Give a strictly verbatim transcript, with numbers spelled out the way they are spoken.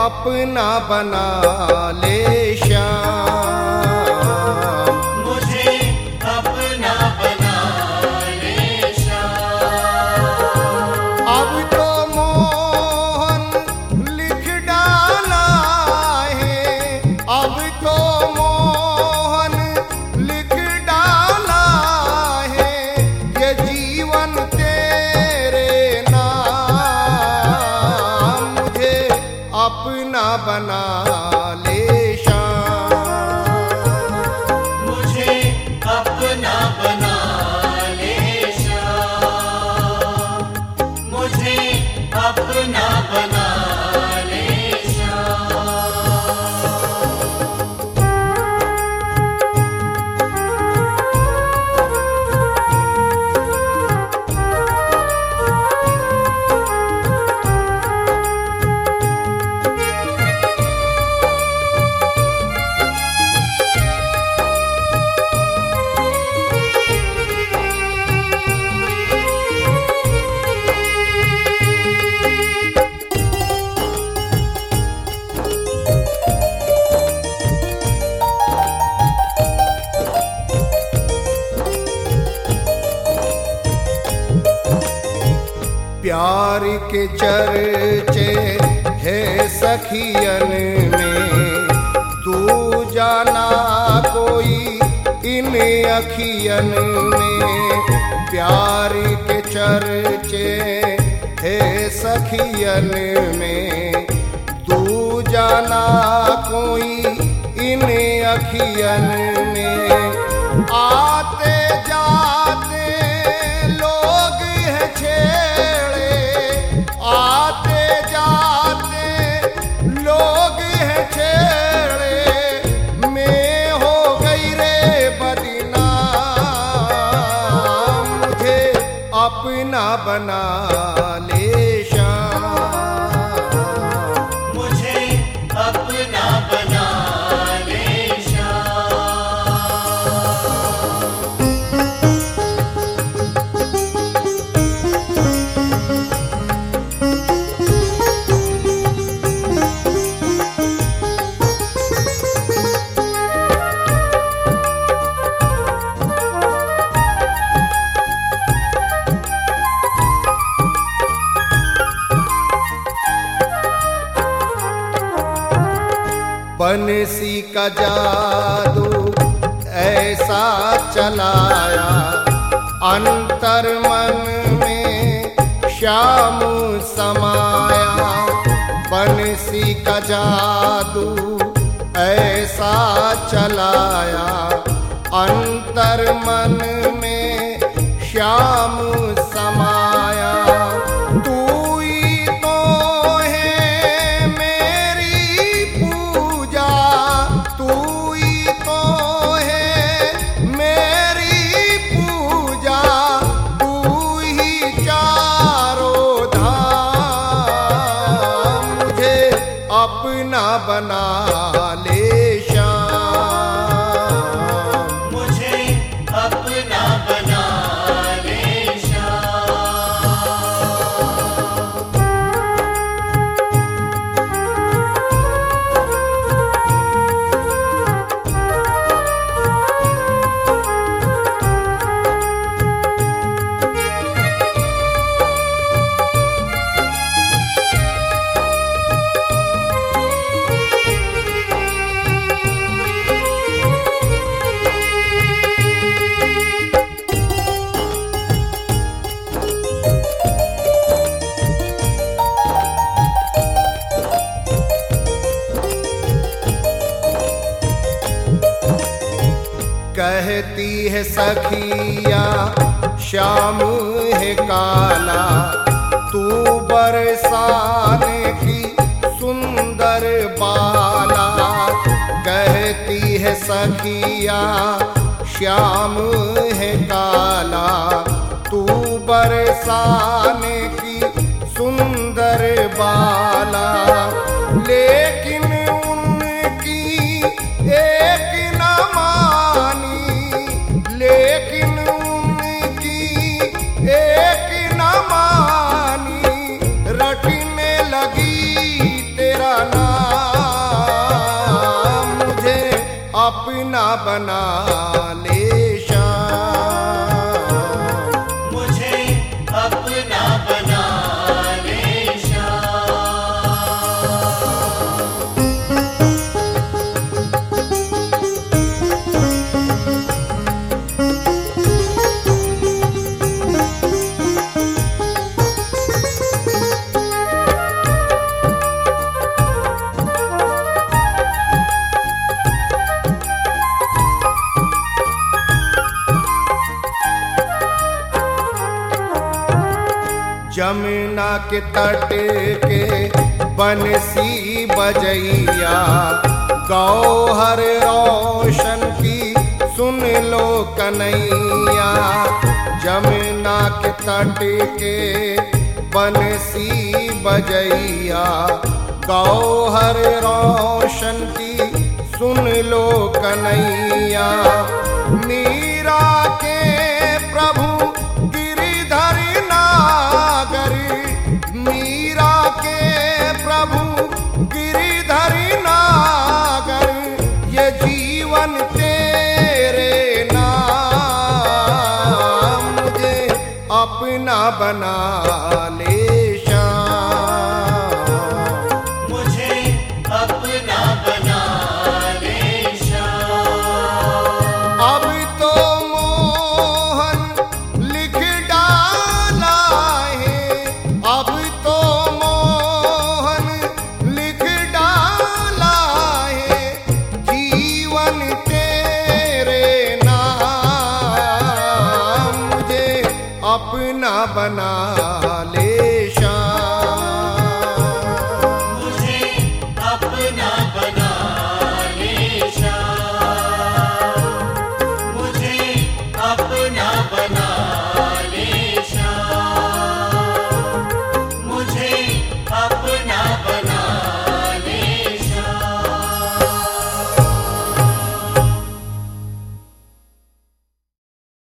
अपना बना ले श्याम, मुझे अपना बना ले श्याम। अब तो मोहन लिख डाला है, अब तो मोहन लिख डाला है, ये जीवन तेरे नाम, मुझे अपना बना ले श्याम, मुझे अपना बना ले श्याम, मुझे अपना बना ले प्यार के चर्चे है सखियन में, तू जाना कोई इन अखियन में। प्यार के चर्चे है सखियन में, तू जाना कोई इन अखियन में। आते जाते लोग हैं छेड़े, आते जाते लोग हैं छेड़े, मैं हो गई रे बदनाम, मुझे अपना बना ले श्याम, मुझे अपना बना ले बंसी का जादू ऐसा चलाया, अंतर मन में श्याम समाया। बंसी का जादू ऐसा चलाया, अंतर मन में श्याम समाया। तू ही तो है मेरी पूजा, तू ही तो है मेरी पूजा, तू ही चारों धाम, मुझे अपना बना ले श्याम, मुझे अपना बना ले कहती है सखिया श्याम है काला, तू बरसाने की सुंदर बाला। कहती है सखिया श्याम है काला, तू बरसाने की सुंदर बाला। लेकिन उनकी एक न मानी, लेकिन उनकी एक न मानी, रटने लगी तेरा नाम, बना ले श्याम, मुझे अपना बना ले जमुना के तट के बंसी बजैया, गौहर रोशन की सुन लो कन्हैया। जमुना के तट के बंसी बजैया, गौहर रोशन की सुन लो कन्हैया। मीरा के प्रभु गिरिधर नागर, मीरा के प्रभु गिरिधर नागर, ये जीवन तेरे नाम, मुझे अपना बना ले श्याम, मुझे अपना बना ले श्याम। अब तो मोहन लिख डाला है, अब तो मोहन लिख डाला है, जीवन तेरे नाम, मुझे अपना बना ले